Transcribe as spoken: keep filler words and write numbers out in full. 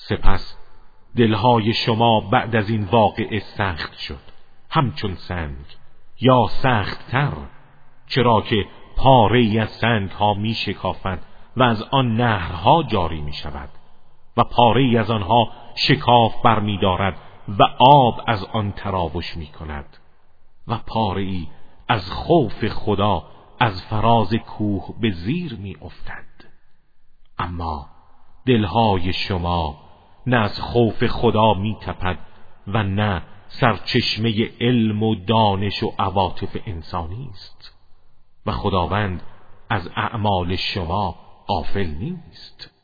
سپس دلهای شما بعد از این واقعه سخت شد، همچون سنگ یا سخت‌تر، چرا که پاره‌ای از سنگ ها می شکافد و از آن نهرها جاری می شود و پاره‌ای از آنها شکاف برمی دارد و آب از آن تراوش می کند و پاره‌ای از خوف خدا از فراز کوه به زیر می افتد. اما دلهای شما نه از خوف خدا می تپد و نه سرچشمه علم و دانش و عواطف انسانی است و خداوند از اعمال شما غافل نیست.